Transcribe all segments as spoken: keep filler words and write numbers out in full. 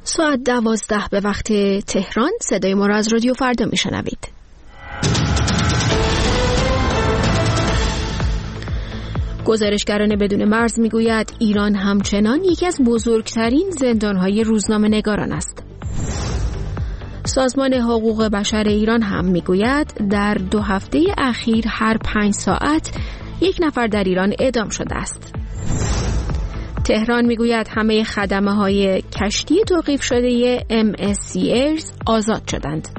ساعت دوازده به وقت تهران. صدای ما را از رادیو فردا میشنوید. گزارشگران بدون مرز میگوید ایران همچنان یکی از بزرگترین زندانهای روزنامه‌نگاران است. سازمان حقوق بشر ایران هم میگوید در دو هفته اخیر هر پنج ساعت یک نفر در ایران اعدام شده است. تهران میگوید همه خدمه های کشتی توقیف شده ام اس سی ایرز آزاد شدند.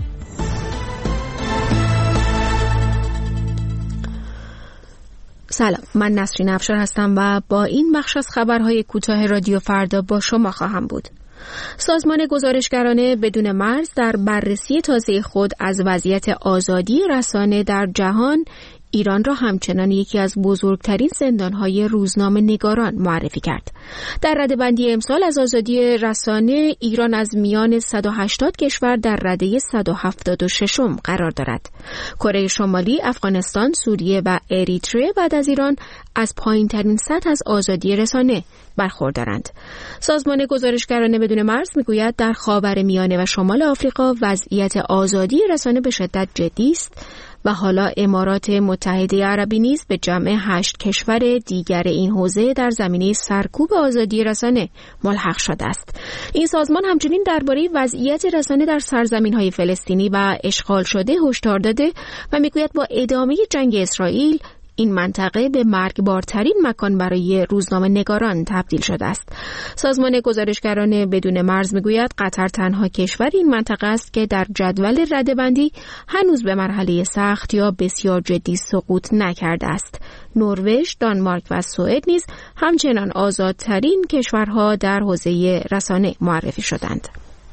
سلام، من نسرین افشار هستم و با این بخش از خبرهای کوتاه رادیو فردا با شما خواهم بود. سازمان گزارشگران بدون مرز در بررسی تازه خود از وضعیت آزادی رسانه در جهان ایران را همچنان یکی از بزرگترین زندانهای روزنامه نگاران معرفی کرد. در رده‌بندی امسال از آزادی رسانه ایران از میان صد و هشتاد کشور در رده صد و هفتاد و شش قرار دارد. کره شمالی، افغانستان، سوریه و اریتره بعد از ایران از پایین‌ترین سطح از آزادی رسانه برخوردارند. سازمان گزارشگران بدون مرز میگوید در خاورمیانه و شمال آفریقا وضعیت آزادی رسانه به شدت جدی است و حالا امارات متحده عربی نیز به جمع هشت کشور دیگر این حوزه در زمینه سرکوب آزادی رسانه ملحق شده است. این سازمان همچنین درباره وضعیت رسانه در سرزمین‌های فلسطینی و اشغال شده هشدار داده و میگوید با ادامه جنگ اسرائیل این منطقه به مرگبارترین مکان برای روزنامه نگاران تبدیل شده است. سازمان گزارشگران بدون مرز میگوید قطر تنها کشور این منطقه است که در جدول رده‌بندی هنوز به مرحله سخت یا بسیار جدی سقوط نکرده است. نروژ، دانمارک و سوئد نیز همچنان آزادترین کشورها در حوزه رسانه معرفی شدند.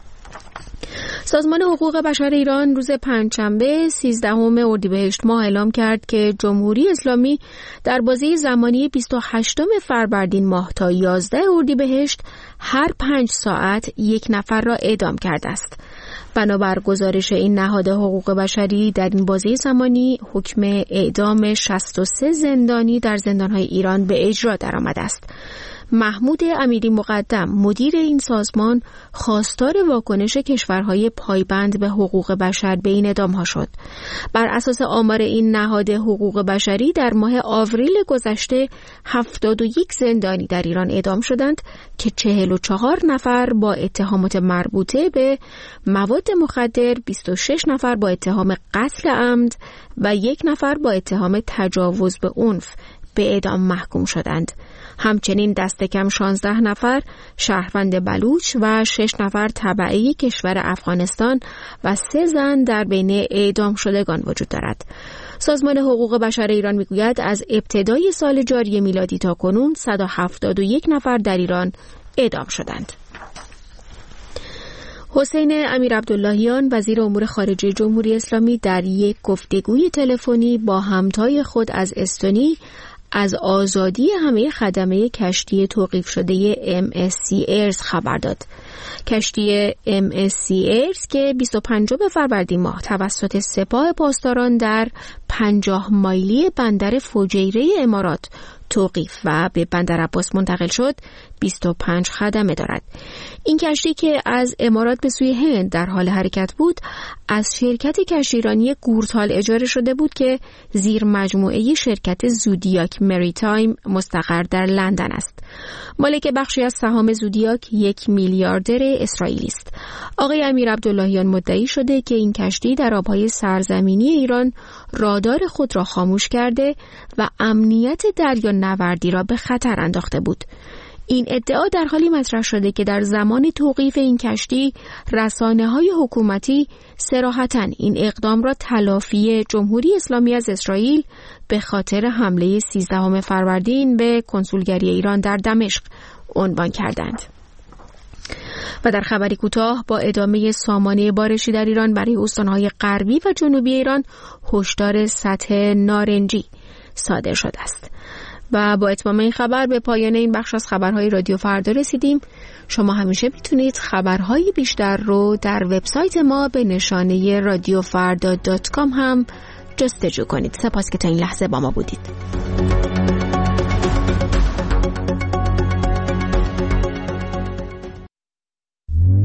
سازمان حقوق بشر ایران روز پنجشنبه سیزدهم اردیبهشت ماه اعلام کرد که جمهوری اسلامی در بازه زمانی بیست و هشتم فروردین ماه تا یازده اردیبهشت هر پنج ساعت یک نفر را اعدام کرده است. بنابر گزارش این نهاد حقوق بشری در این بازه زمانی حکم اعدام شصت و سه زندانی در زندانهای ایران به اجرا درآمده است. محمود امیری مقدم مدیر این سازمان خواستار واکنش کشورهای پایبند به حقوق بشر به این اعدام‌ها شد. بر اساس آمار این نهاد حقوق بشری در ماه آوریل گذشته هفتاد و یک زندانی در ایران اعدام شدند که چهل و چهار نفر با اتهامات مربوطه به مواد مخدر، بیست و شش نفر با اتهام قتل عمد و یک نفر با اتهام تجاوز به عنف به اعدام محکوم شدند. همچنین دست کم شانزده نفر شهروند بلوچ و شش نفر تبعی کشور افغانستان و سه زن در بین اعدام شدگان وجود دارد. سازمان حقوق بشر ایران میگوید از ابتدای سال جاری میلادی تا کنون صد و هفتاد و یک نفر در ایران اعدام شدند. حسین امیرعبداللهیان وزیر امور خارجه جمهوری اسلامی در یک گفتگوی تلفنی با همتای خود از استونی از آزادی همه خدمه کشتی توقیف شده ام اس سی ایرز خبر داد. کشتی ام اس سی ایرز که بیست و پنجم فروردین ماه توسط سپاه پاسداران در پنجاه مایلی بندر فجیره امارات توقیف و به بندر عباس منتقل شد، بیست و پنج خدمه دارد. این کشتی که از امارات به سوی هند در حال حرکت بود، از شرکت کشتیرانی گورتال اجاره شده بود که زیر مجموعه شرکت زودیاک مریتایم مستقر در لندن است. مالک بخشی از سهام زودیاک یک میلیاردر اسرائیلی است. آقای امیرعبداللهیان مدعی شده که این کشتی در آبهای سرزمینی ایران رادار خود را خاموش کرده و امنیت دریا نوردی را به خطر انداخته بود. این ادعا در حالی مطرح شده که در زمان توقیف این کشتی رسانه‌های حکومتی صراحتاً این اقدام را تلافی جمهوری اسلامی از اسرائیل به خاطر حمله سیزدهم فروردین به کنسولگری ایران در دمشق عنوان کردند. و در خبری کوتاه با ادامه سامانه بارشی در ایران برای استان‌های غربی و جنوبی ایران هشدار سطح نارنجی صادر شده است. و با اتمام این خبر به پایان این بخش از خبرهای رادیو فردا رسیدیم. شما همیشه میتونید خبرهای بیشتر رو در وبسایت ما به نشانه رادیو فردا دات کام هم جستجو کنید. سپاس که تا این لحظه با ما بودید.